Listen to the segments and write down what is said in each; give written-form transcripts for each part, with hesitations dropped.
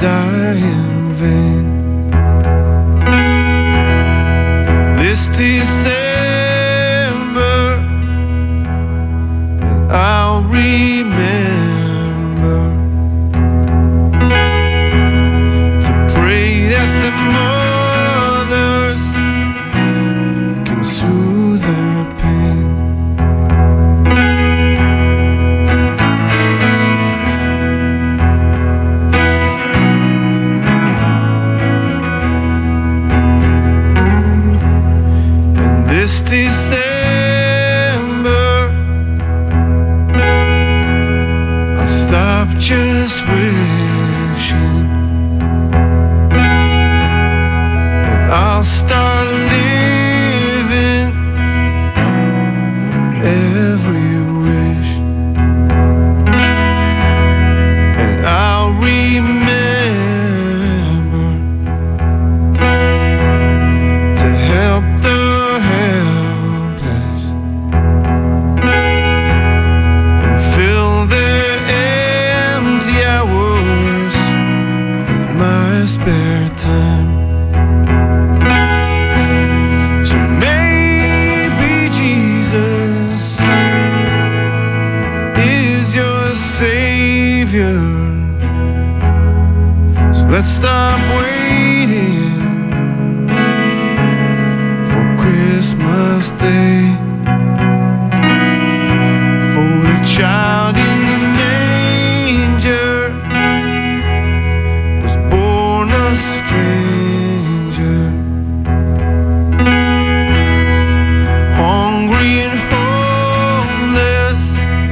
die in vain. This December, and I'll remember to pray that the mothers can soothe their pain. This December, I'll stop just wishing, and I'll start living every wish, and I'll remember to help the spare time. So maybe Jesus is your savior. So let's stop waiting for Christmas Day, for the child in the manger was born a stranger, hungry and homeless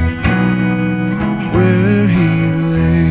where he lay.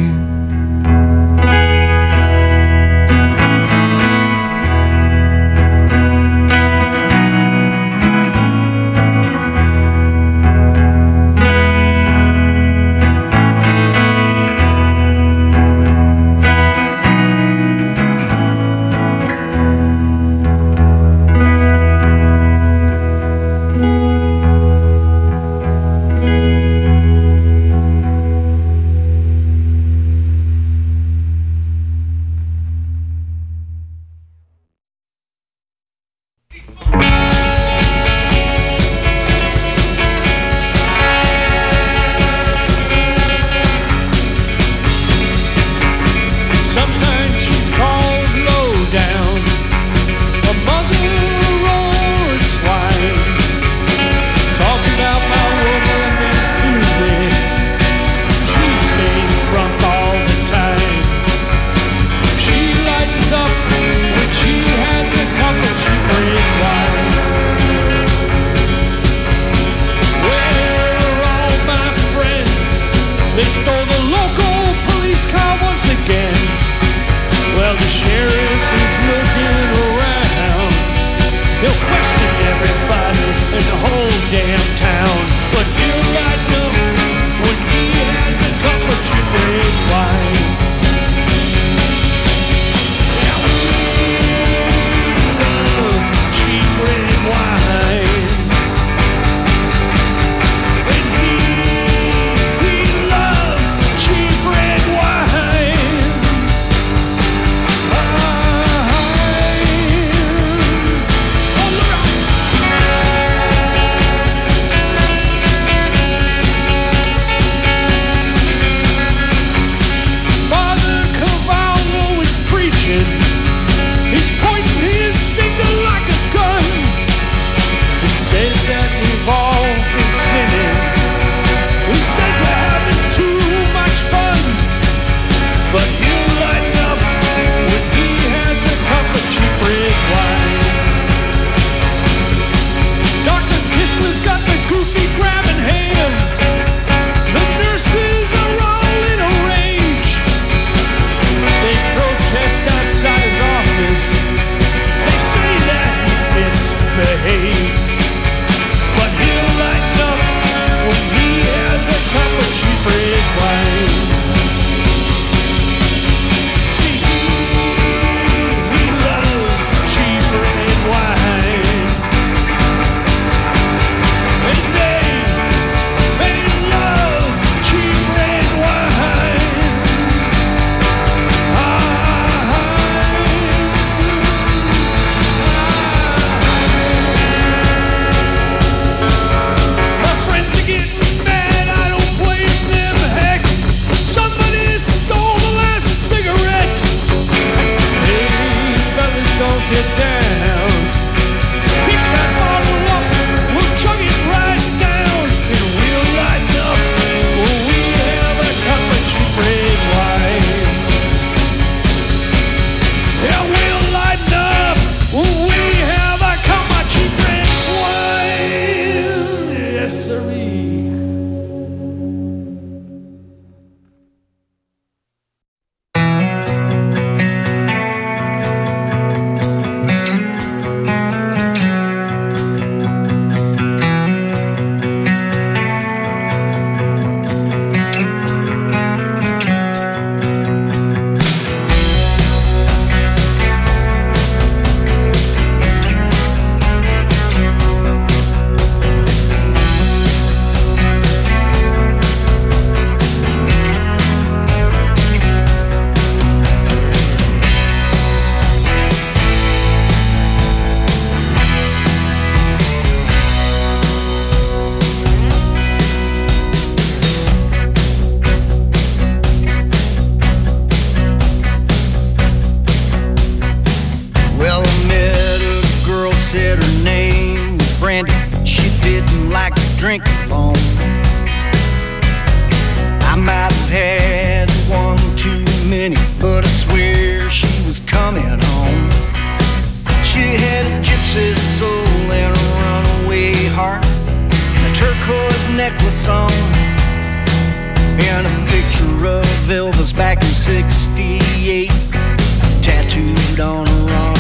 Elvis back in '68, tattooed on her arm.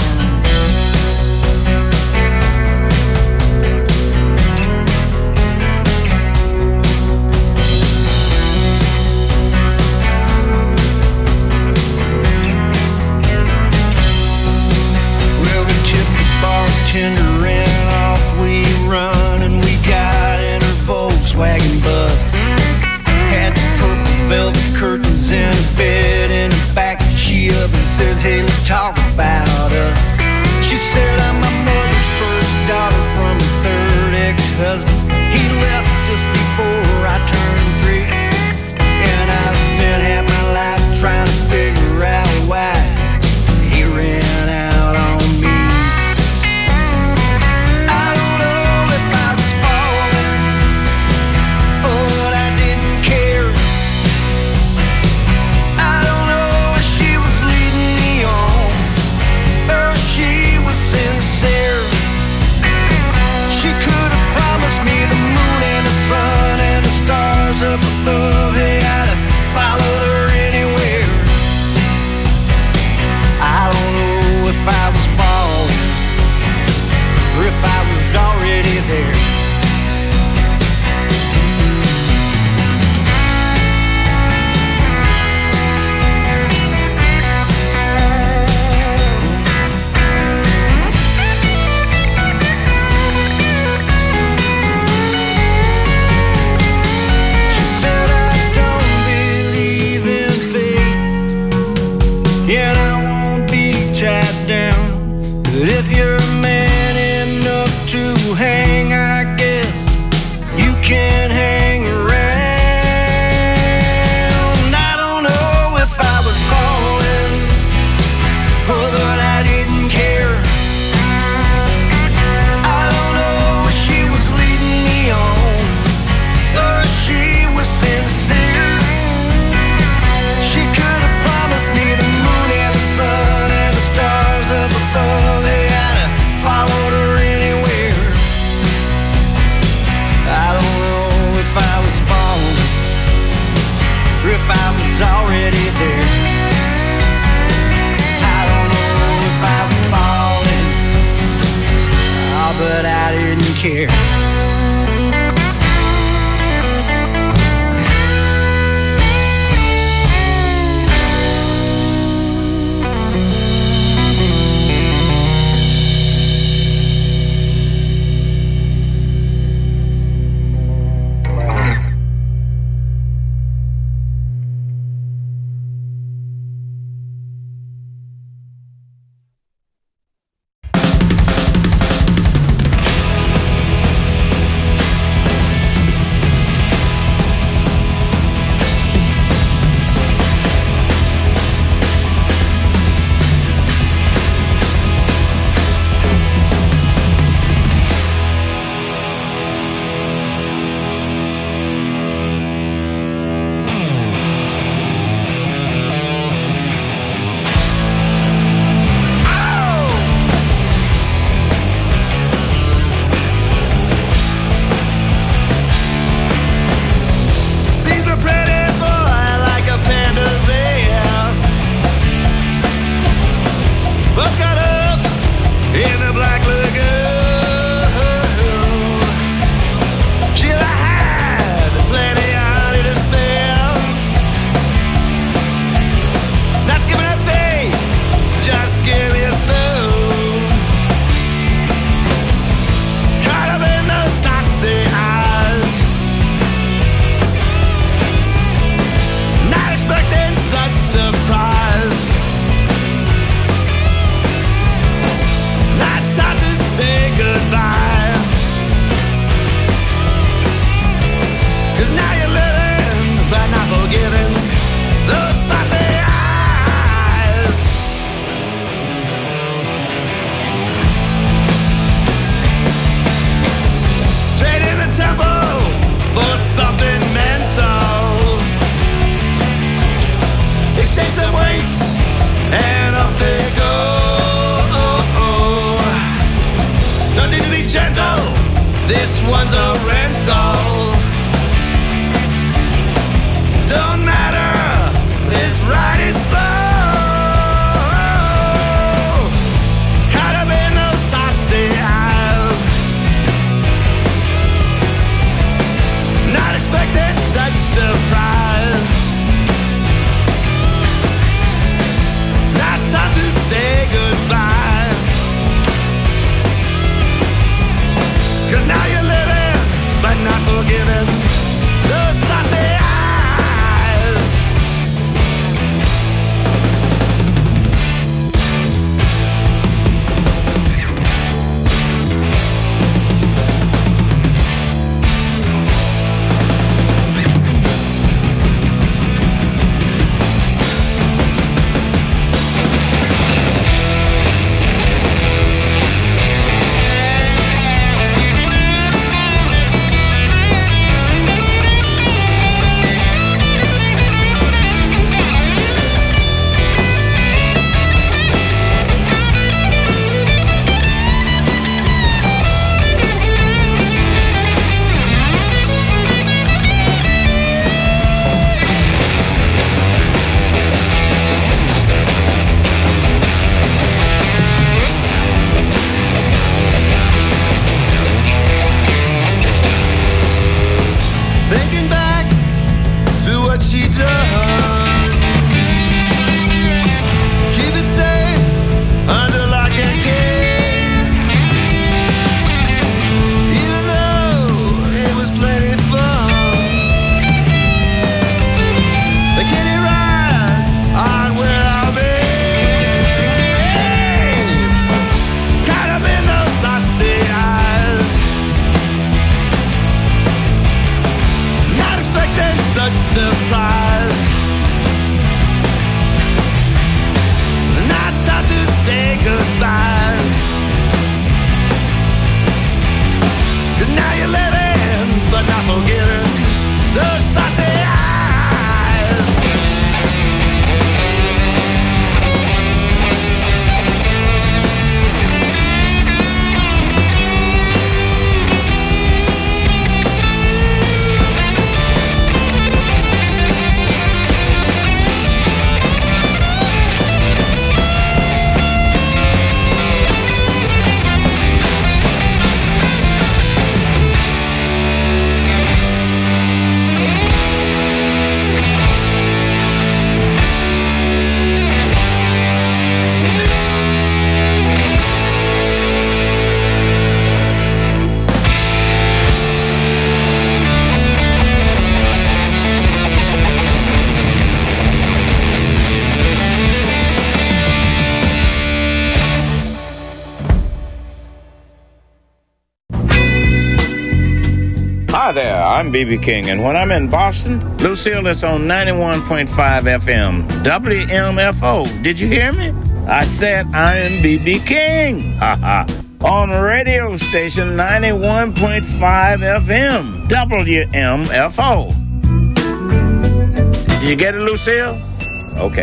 Well, we tipped the bartender and off we run, and we got in her Volkswagen bus. Had the purple velvet curtains in a bed in the back. She up and says, hey, let's talk about us. She said, I'm my mother's first daughter from a third ex-husband. He left us before I turned 3, and I spent half my life trying to figure out why he ran out on me. I don't know if I was falling or that I didn't care. I don't know if she was leading me on or if she was sincere. She could have promised me the moon and the sun and the stars up above. Hey, I'd have followed her anywhere. I don't know if I was falling or if I was already there. She said, I don't believe in fate, and I won't be tied down. But if you're man enough to hang, I guess you can hang around. I don't know if I was falling or that I didn't care. I don't know if she was leading me on or if she was sincere. She could have promised me the moon and the sun and the stars up above. Hey, I'd have followed her anywhere. I don't know if I was falling or if I was already there. I don't know if I was falling, oh, but I didn't care. Seems a pretty boy like a panda's bear. Both got up in the Black Lagoon. She'll have had plenty honey to spare. Not skipping a beat, just give me a spoon. Caught up in those saucy eyes, not expecting such surprise. Now it's time to say goodbye, 'cause now you're living but not forgiving those saucy eyes. Trading the tempo for something mental. Exchange some winks and off they go. No need to be gentle, this one's a rental. Don't matter Hi there, I'm B.B. King, and when I'm in Boston, Lucille is on 91.5 FM, WMFO. Did you hear me? I said I am B.B. King. Ha ha. On radio station 91.5 FM, WMFO. Did you get it, Lucille? Okay.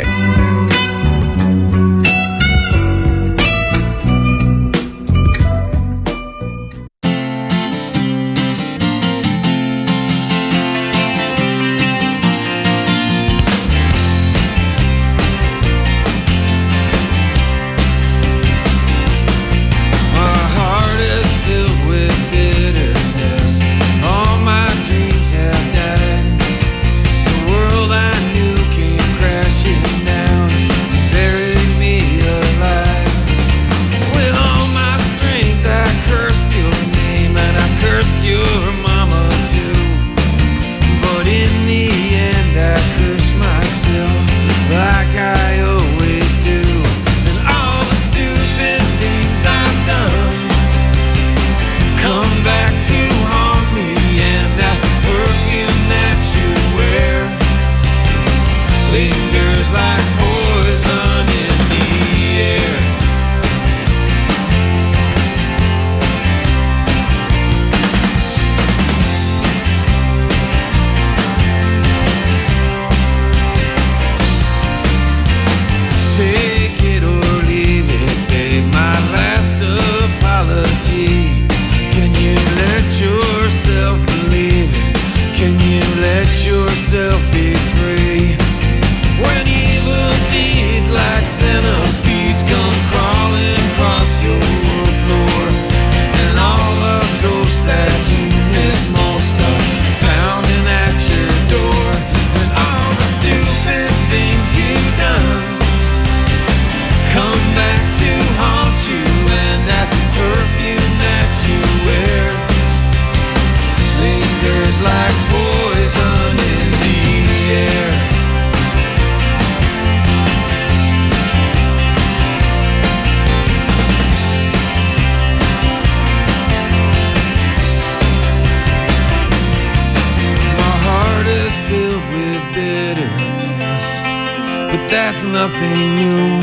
That's nothing new.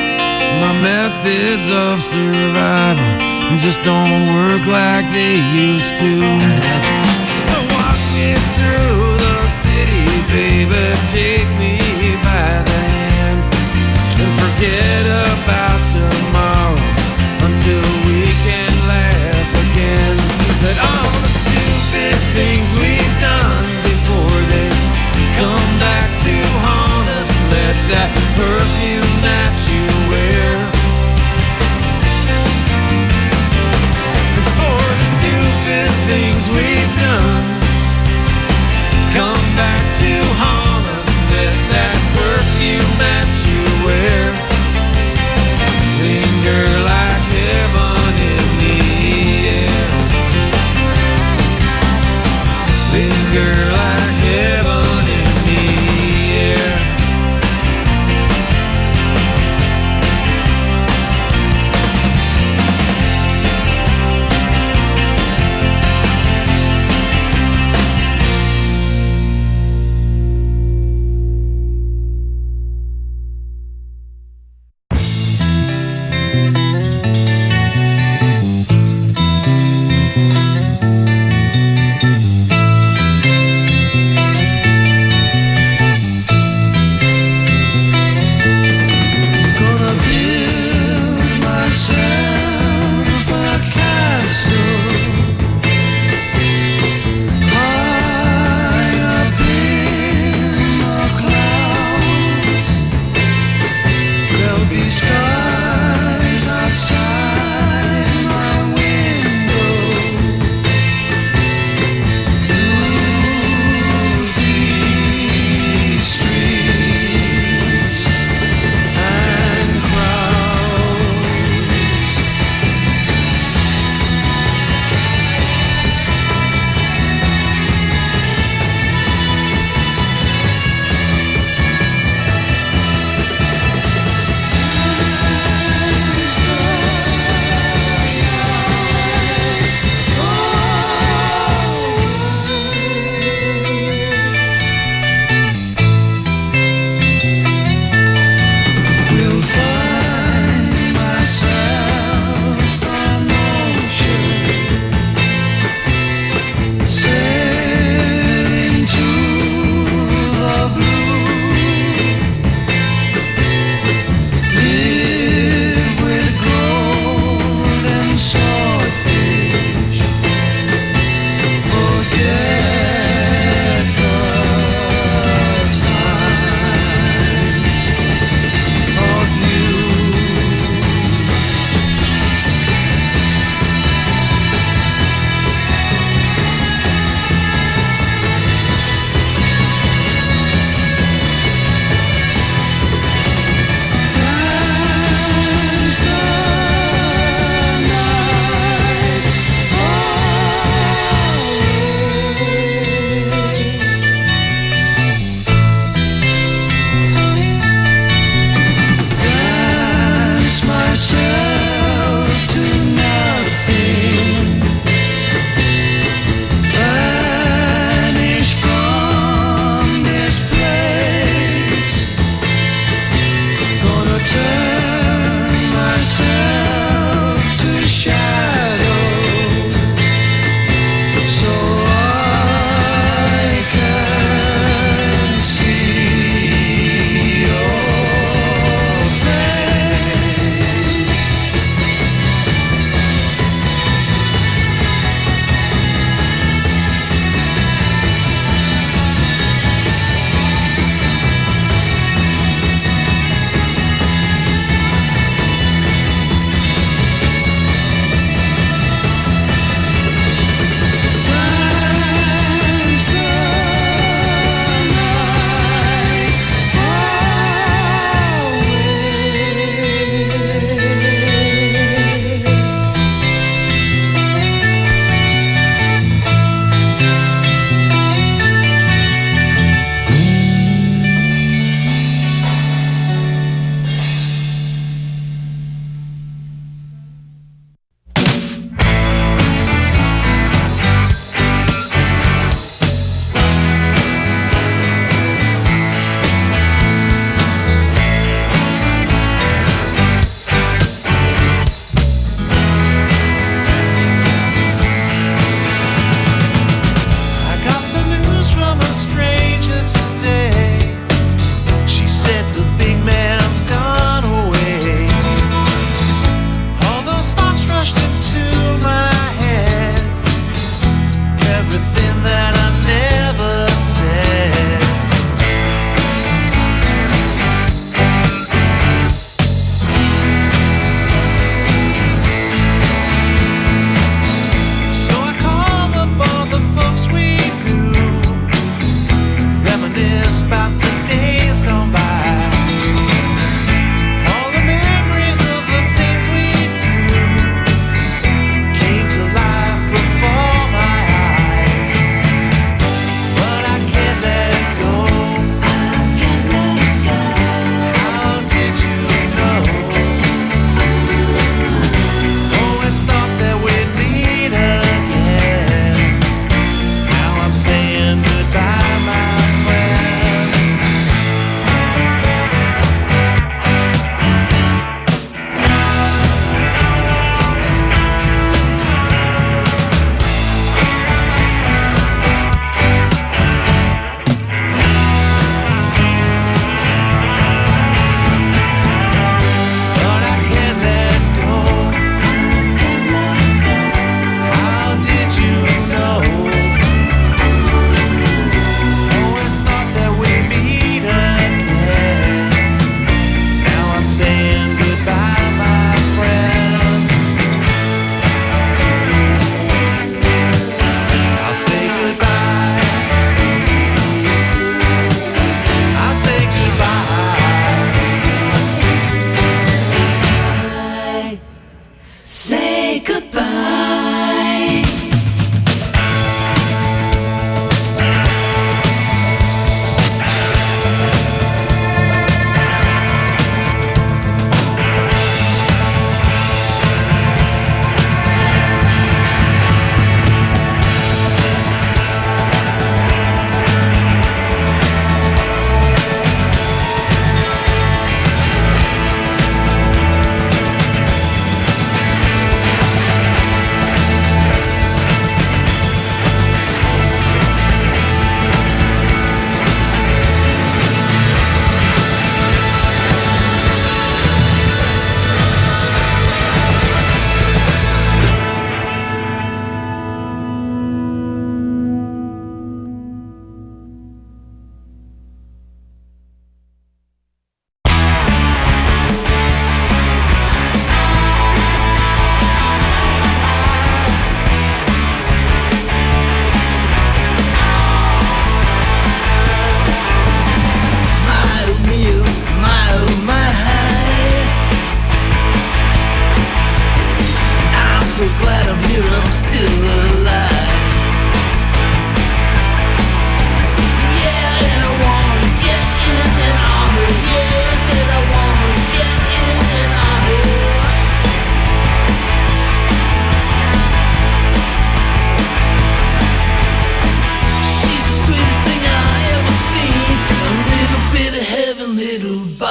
My methods of survival just don't work like they used to. So walk me through the city, baby, take me by the hand, and forget about tomorrow until we can laugh again. But all the stupid things we've done before they come back to haunt us. Let that perfume that you wear, and for the stupid things we've done, come back to haunt us. Let that perfume that you wear linger like heaven in the air. Linger like heaven in the air.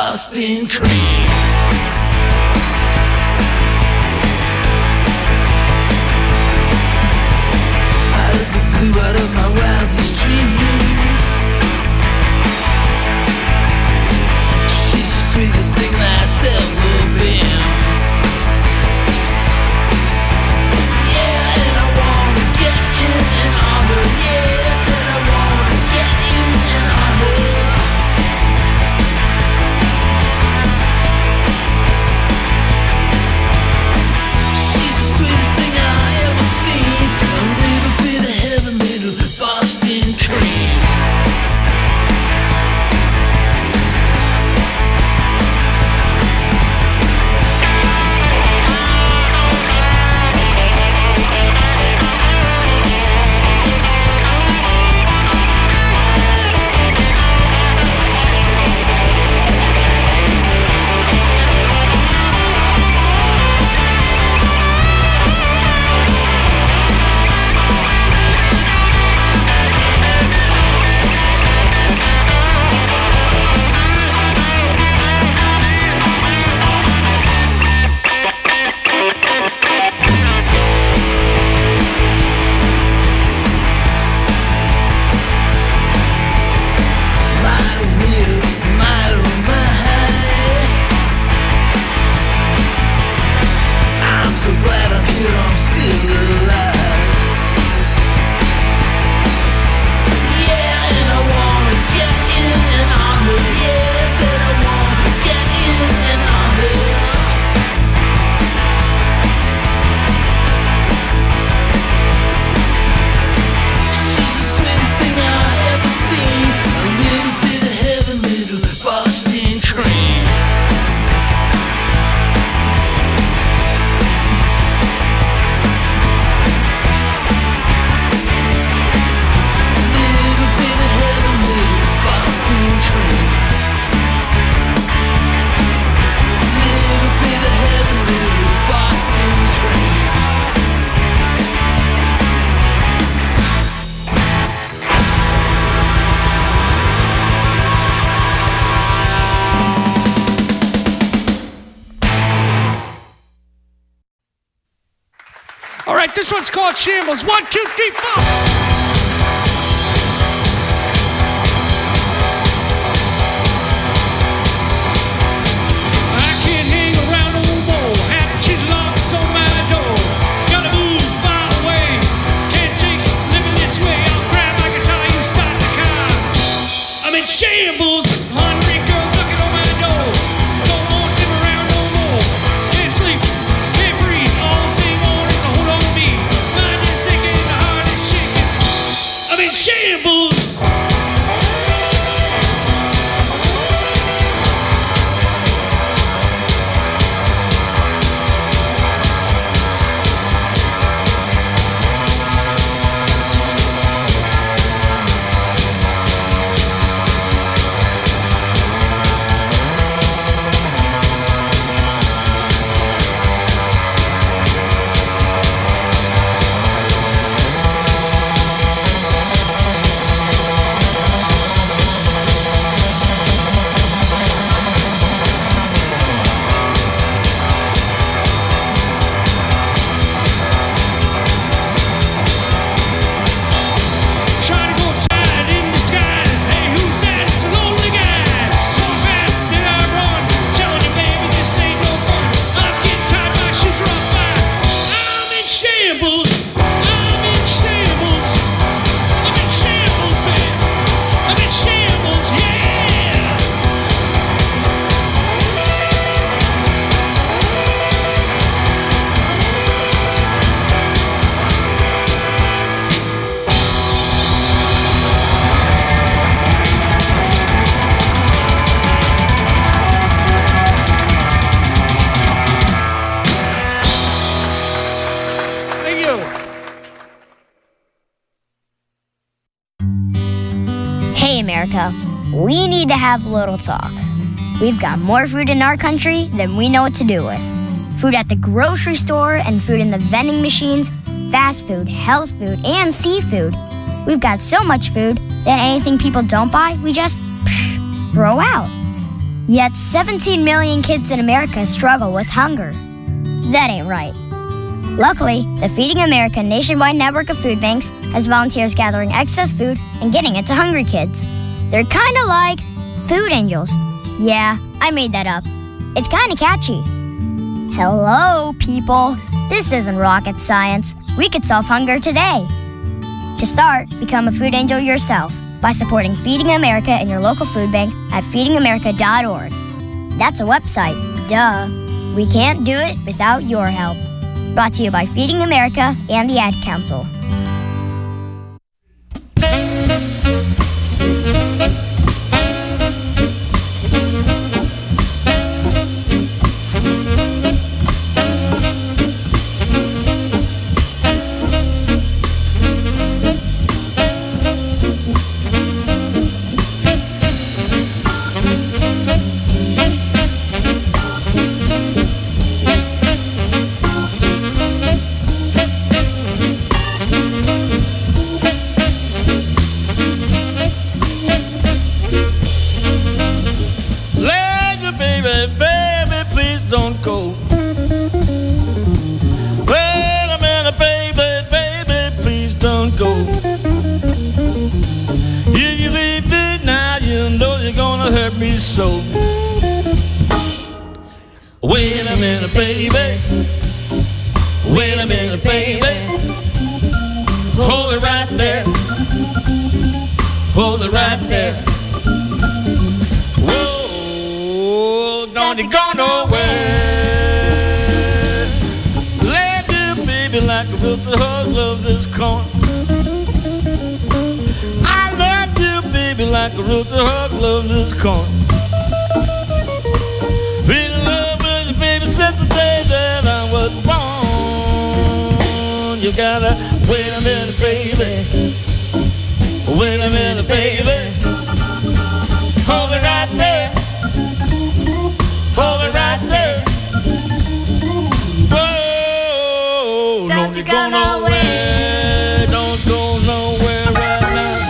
Boston cream. Flew out of my wildest dreams. She's the sweetest thing that's ever been. Yeah, and I wanna get in on her. Yes, and I wanna get in on her. She's the sweetest thing I ever seen. A little bit of heaven, little Boston cream. This one's called Shambles. 1, 2, 3, 4. I can't hang around no more. After she's locked so my door. Gotta move far away. Can't take living this way. I'll grab my guitar, you start the car. I'm in shambles. Hungry girls knocking on my door. Don't want them around no more. Can't sleep, can't breathe. All the same on is a hold on to me. Mind is sinking, the heart is shaking. I'm in shambles. America, we need to have a little talk. We've got more food in our country than we know what to do with. Food at the grocery store and food in the vending machines, fast food, health food, and seafood. We've got so much food that anything people don't buy, we just throw out. Yet 17 million kids in America struggle with hunger. That ain't right. Luckily, the Feeding America nationwide network of food banks has volunteers gathering excess food and getting it to hungry kids. They're kind of like food angels. Yeah, I made that up. It's kind of catchy. Hello, people. This isn't rocket science. We could solve hunger today. To start, become a food angel yourself by supporting Feeding America in your local food bank at feedingamerica.org. That's a website, duh. We can't do it without your help. Brought to you by Feeding America and the Ad Council. Wait a minute, baby. Wait a minute, baby. Hold it right there. Hold it right there. Whoa, don't you go nowhere. Love you, baby, like a rooster hug loves his corn. I love you, baby, like a rooster hug loves his corn. Been in love with you, baby, since the day that I was born. You gotta wait a minute, baby. Wait a minute, baby. Hold it right there. Hold it right there. Whoa, don't you go nowhere. Don't go nowhere right now.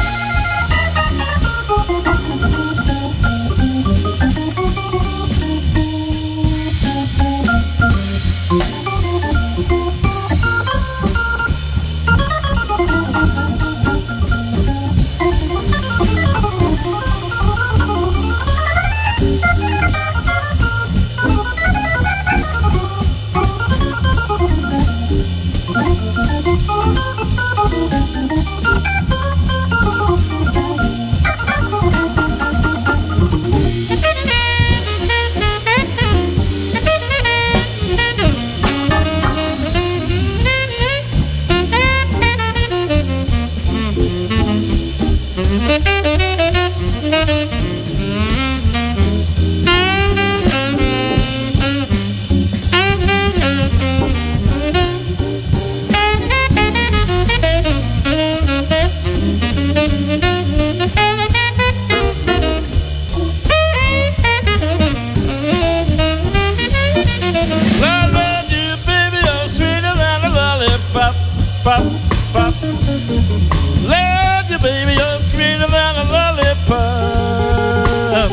Pop, pop. Love you, baby, you're sweeter than a lollipop.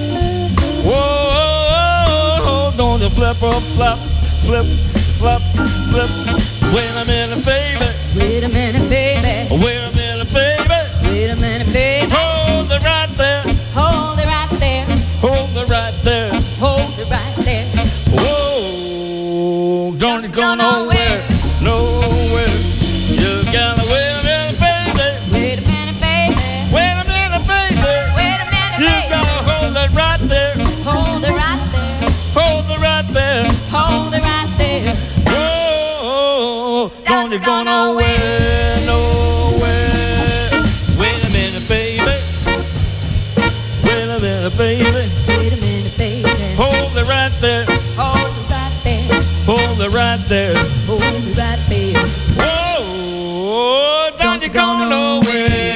Whoa, don't you flip or flop, flip, flop, flip. Wait a minute, baby. Wait a minute, baby. Wait a minute, baby. Wait a minute, baby. Hold it right there. Hold it right there. Hold it right there. Hold it right there. Whoa, don't you go nowhere, nowhere. You gotta wait a minute, baby. Wait a minute, baby. Wait a minute, baby. Wait a minute, You baby. gotta hold it right there. Hold it right there. Hold it right there. Hold it right there. Whoa, don't you go nowhere, nowhere. Wait a minute, baby. Wait a minute, baby. Wait a minute, baby. Hold it right there. Hold it right there. Hold it right there. Hold it right there. Whoa, don't you go nowhere.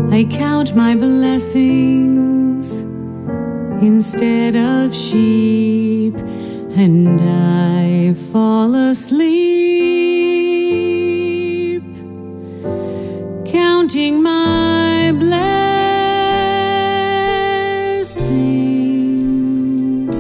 I count my blessings instead of sheep, and I fall asleep, counting my blessings.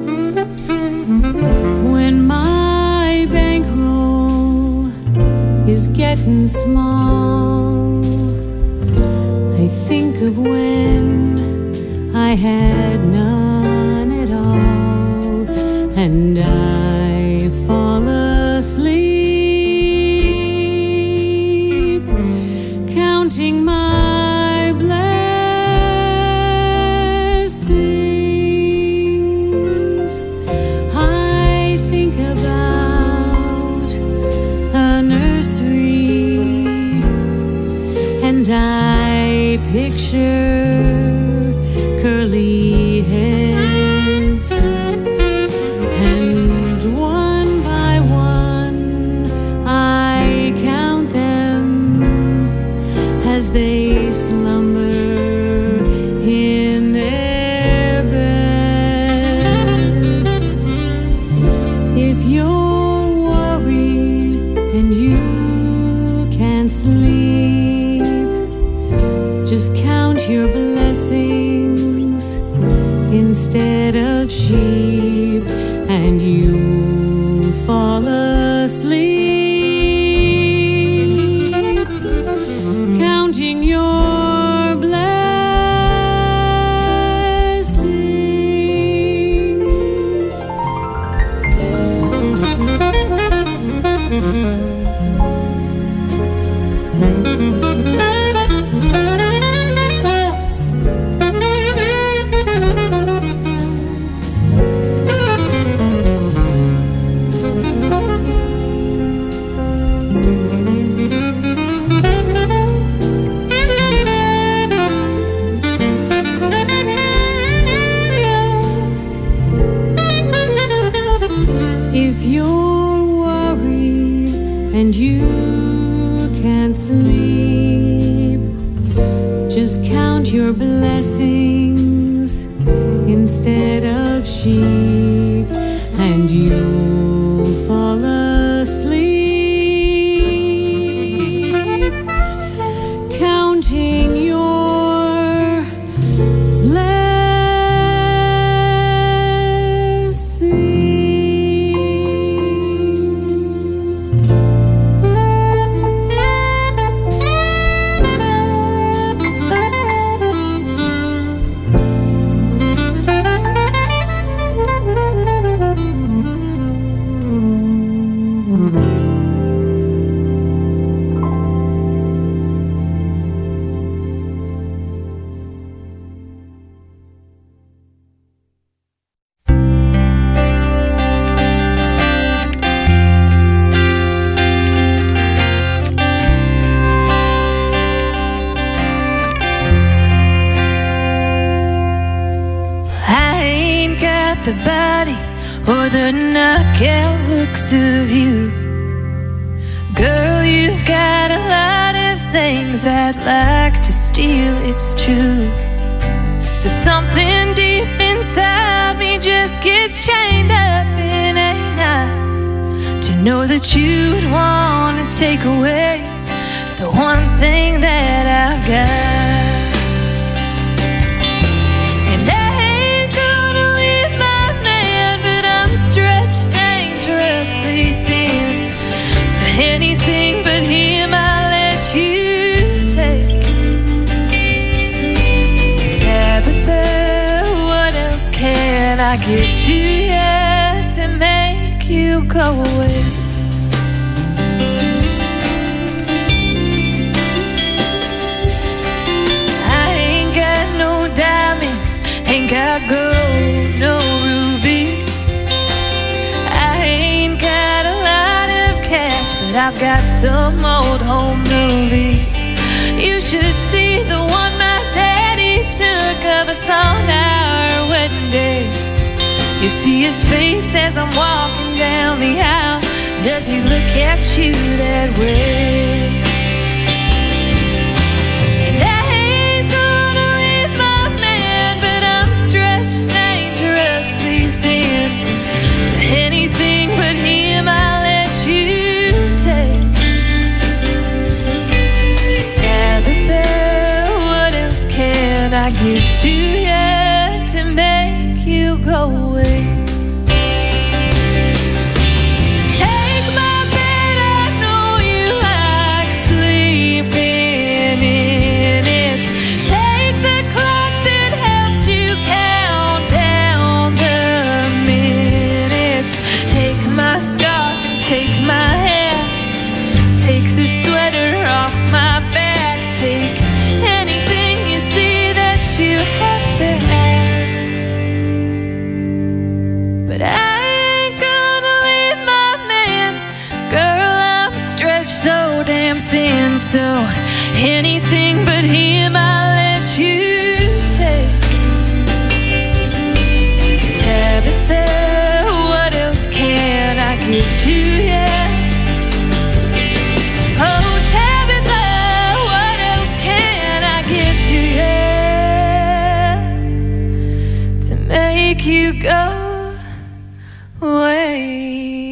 When my bankroll is getting small, I think of when I had none at all, and I fall asleep, counting my blessings. I think about a nursery, and I picture curly heads, and one by one I count them as they slumber in their beds. If you're worried and you can't sleep, just count your blessings instead of sheep, and you'll fall asleep, counting your blessings. If you're worried and you can't sleep, just count your blessings instead of sheep, and you'll fall asleep, counting your blessings. The body or the knockout looks of you. Girl, you've got a lot of things I'd like to steal, it's true. So something deep inside me just gets chained up in a knot, to know that you'd want to take away the one thing that I've got. Dangerously thin, so anything but him I'll let you take. Tabitha, what else can I give to you to make you go away? I ain't got no diamonds, ain't got gold, no rubies. But I've got some old home movies. You should see the one my daddy took of us on our wedding day. You see his face as I'm walking down the aisle. Does he look at you that way? And I ain't I give to you to make you go away? Take my bed, I know you like sleeping in it. Take the clock that helped you count down the minutes. Take my scarf and take my hair. Take the sweater off my back. Take anything you see that you have to have. But I ain't gonna leave my man. Girl, I'm stretched so damn thin. So anything but him I'll let you take. Tabitha, what else can I give to you? Oh, Tabitha, what else can I give to you to make you go away?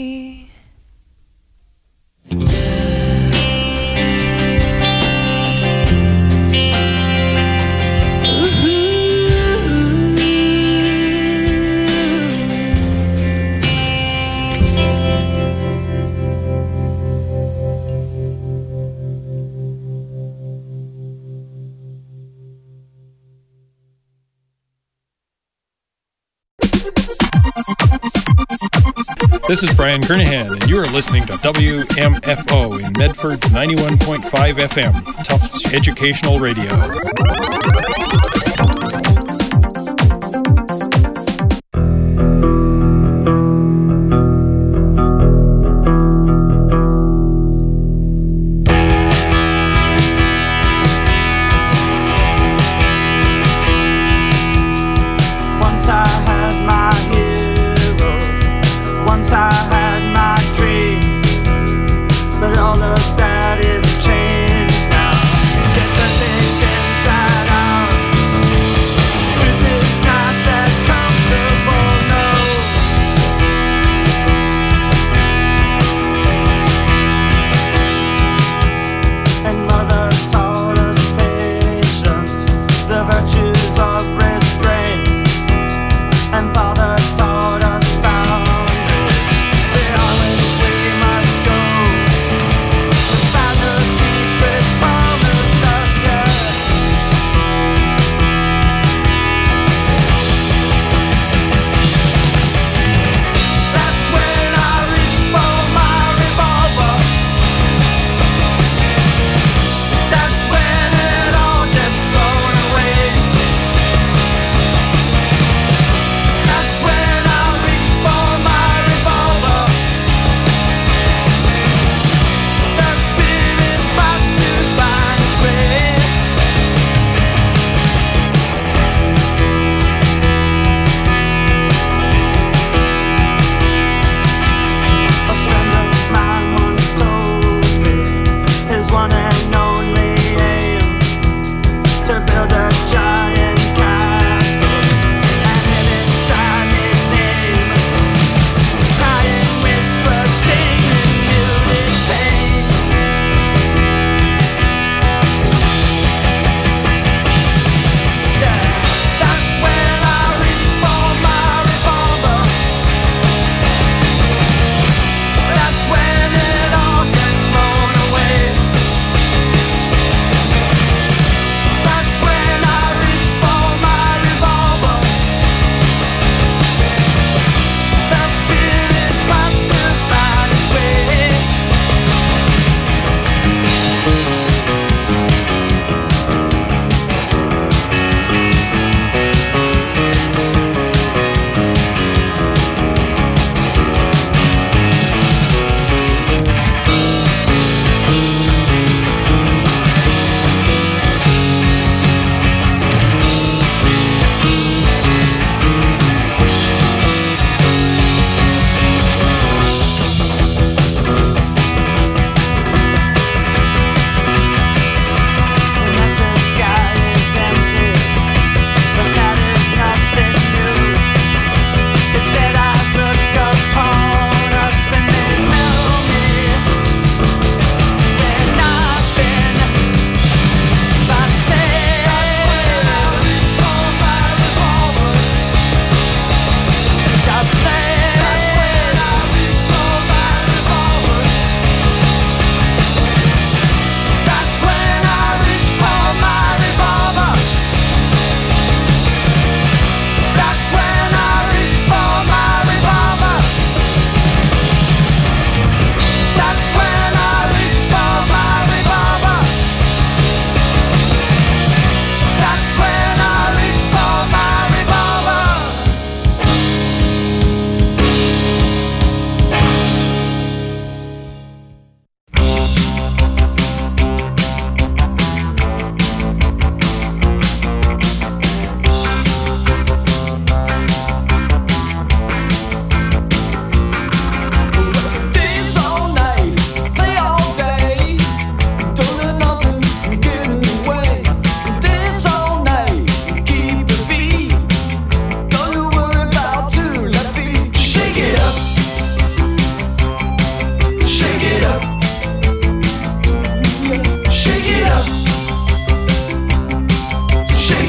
This is Brian Kernahan, and you are listening to WMFO in Medford 91.5 FM, Tufts Educational Radio. Once I had my heroes, once I had my dream, but all of that is changed now. Get the things inside out.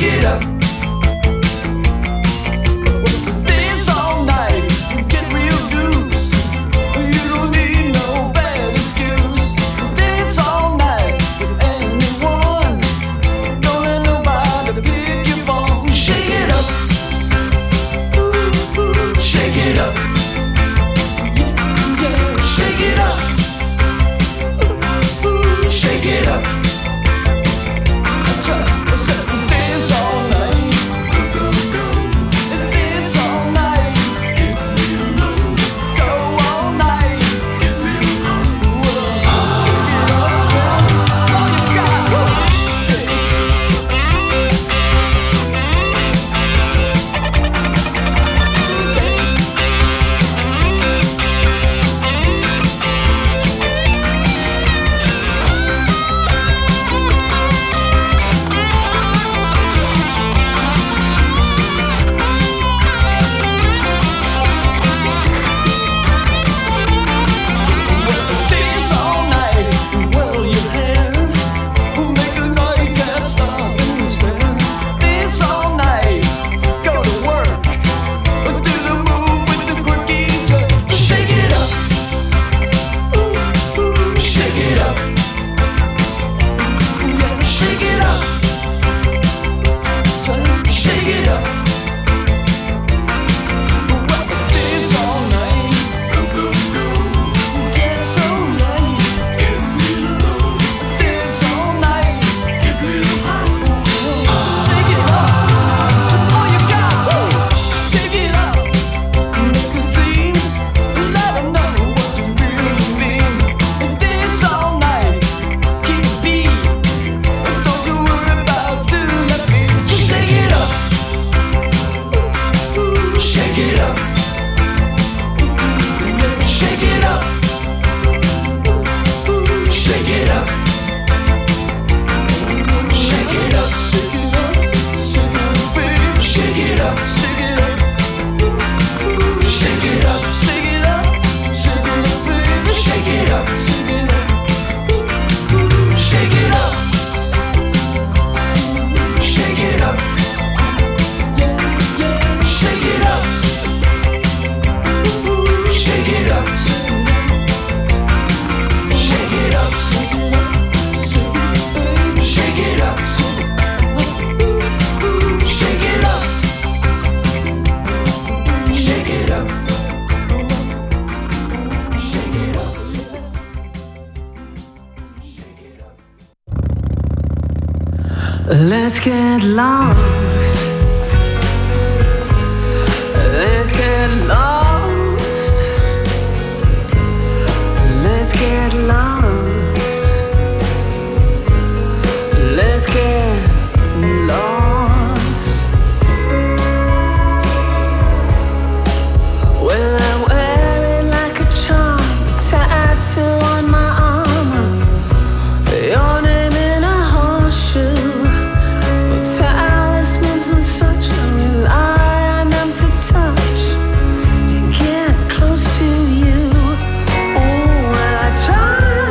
it up. Dance all night, get real loose. You don't need no bad excuse. Dance all night with anyone. Don't let nobody pick your phone. Shake it up. Shake it up. Yeah, shake it up. Shake it up. Dance all night. Dance all night. Go all night. Shake it up. All you got. Dance. Dance all night, whirl your hair. Make a night can't stop and stare. Dance all night, go to work. Do the move with the quirky jerk. Shake it up. Shake it up. Yeah, shake it up. Shake it up. Dance all night. Get so late. Dance all night. Shake it up. All you got. Shake it up. Make a scene. Let 'em know what you really mean. Dance all night. Keep the beat. Don't you worry about doing that beat. Shake it up. Shake it up. Shake it up. Shake it up. Shake it up. Shake it up. Shake it up, baby. Shake it up. Shake it up. Shake it up. Shake it up. Shake it up, baby. Shake it up. Shake it up. Shake it up. Shake it up. Yeah, yeah. Shake it up. Shake it up. Shake it up. Shake it up. Shake it up. Shake it up. Shake it up. Let's get lost. Let's get lost. Let's get lost. Let's get lost. Well, I wear it like a charm, tattoo on my armor. Your name in a horseshoe. Talismans and such, I rely on them to touch and get close to you. Oh, I try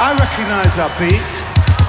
I recognize that beat.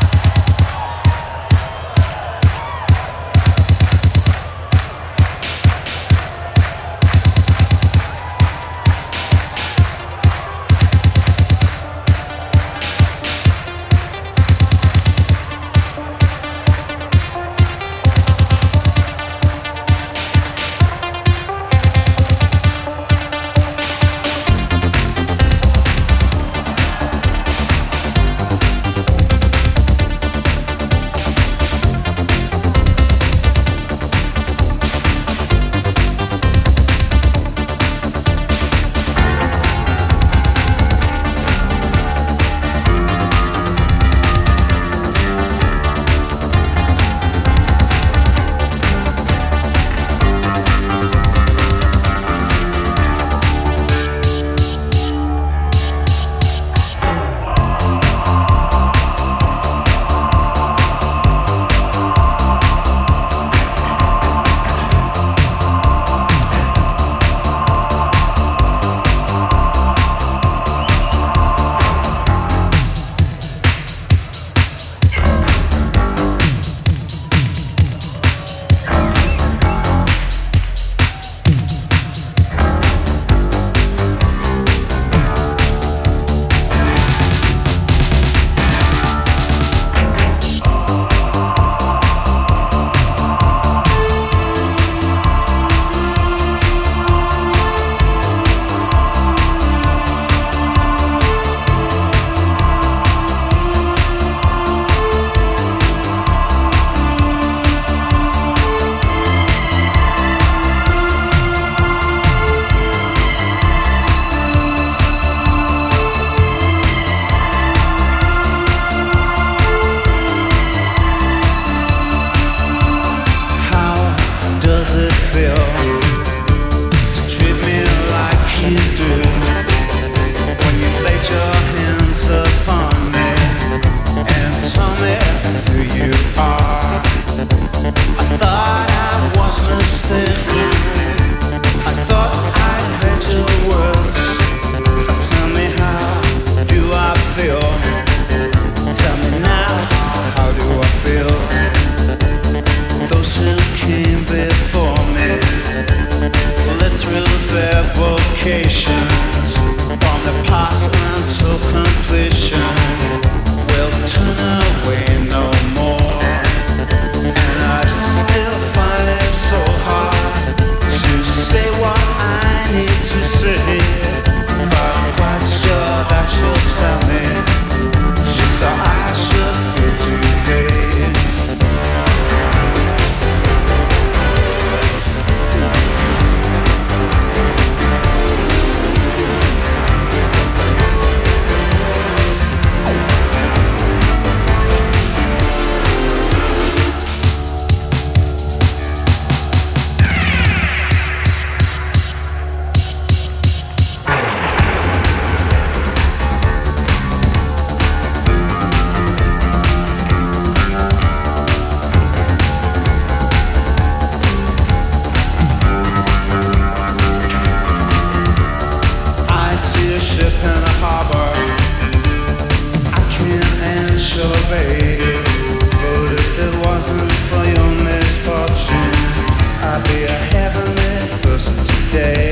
But if it wasn't for your misfortune, I'd be a heavenly person today.